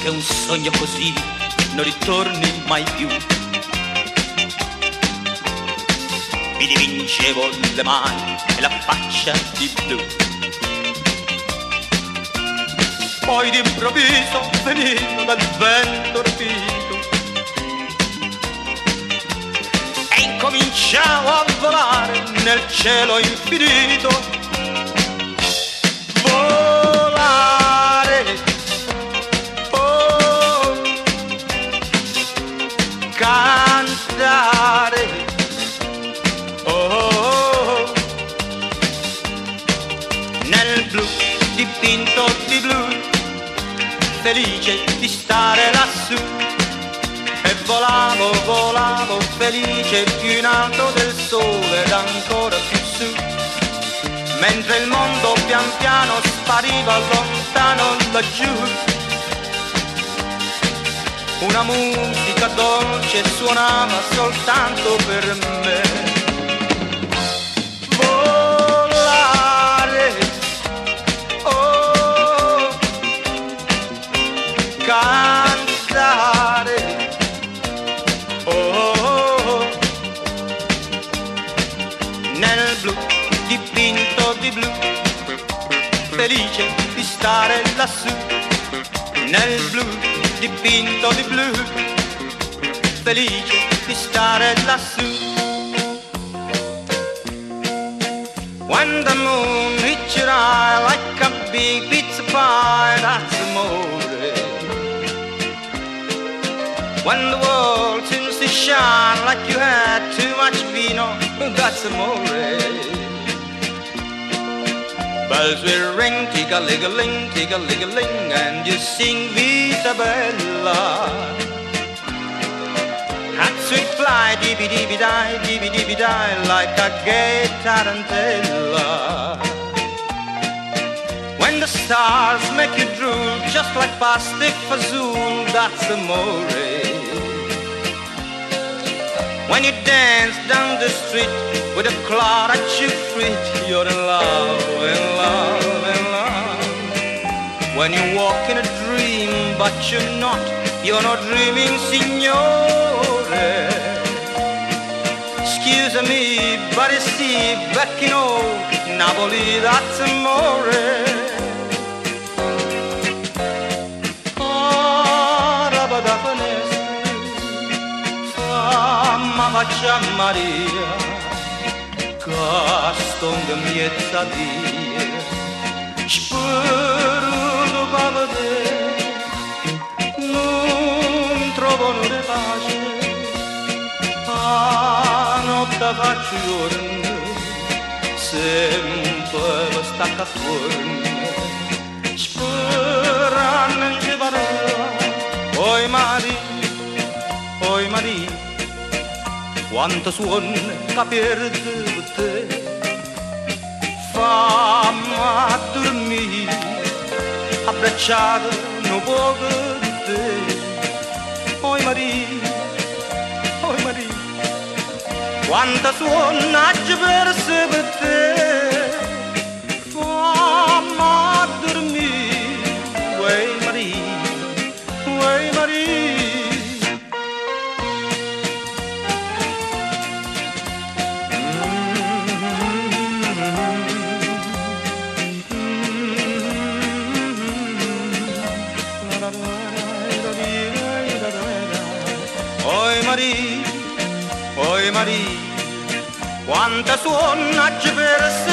se un sogno così non ritorni mai più. Mi dipingevo le mani e la faccia di blu. Poi d'improvviso venivo dal vento rapito e incominciavo a volare nel cielo infinito. Volare, oh, cantare, oh, nel blu dipinto di blu, felice di stare lassù. E volavo, volavo felice più in alto del sole ed ancora più su, mentre il mondo pian piano spariva lontano laggiù. Una musica dolce suonava soltanto per me. Volare, oh, cantare, oh, nel blu dipinto di blu, felice di stare lassù. Nel blu dipinto di blu, felice di stare lassù. When the moon hits your eye like a big pizza pie, that's amore. When the world seems to shine like you had too much vino, that's amore. Bells will ring, tig-a-lig-a-ling, tig-a-lig-a-ling, and you sing Vita Bella. Hats will fly, dee-dee-dee-die, like a gay tarantella. When the stars make you drool, just like plastic fazool, that's amore. When you dance down the street with a cloud at your feet, you're in love, in love, in love. When you walk in a dream, but you're not dreaming, signore. Excuse me, but you see, back in old Napoli, that's amore. Oh, rabadapanes, Mamma Maria, castonga miezza dia, spero pavade, non trovo nulla pace, a notte faccio giorno, sempre stacca fuori, sperando in ci parla, oi Maria, quanto suona che perde te, fammi dormire, abbracciata un poco di te. Oi Maria, quanto suona che perse per te, fammi dormire, oi Maria, oi Maria. Oi Maria, quanta suona ci perse